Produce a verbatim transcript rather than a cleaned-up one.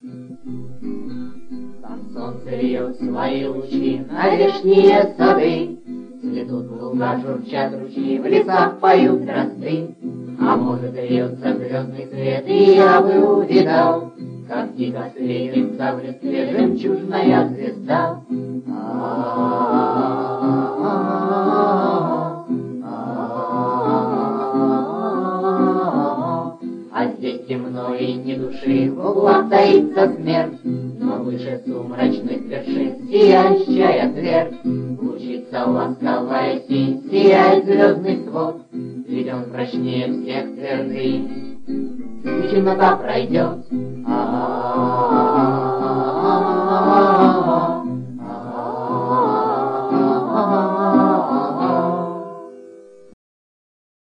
Там солнце льет свои лучи на вешние сады, цветут луга, журчат ручьи, в лесах поют дрозды. А может, льется звездный свет, и я бы увидал, как дико светится в листве жемчужная звезда. А здесь темно и ни души, в углах таится смерть, но выше сумрачных вершин сияющая твердь. Лучится ласковая синь, сияет звездный свод, ведь он прочнее всех твердынь, и темнота пройдет. А-а-а.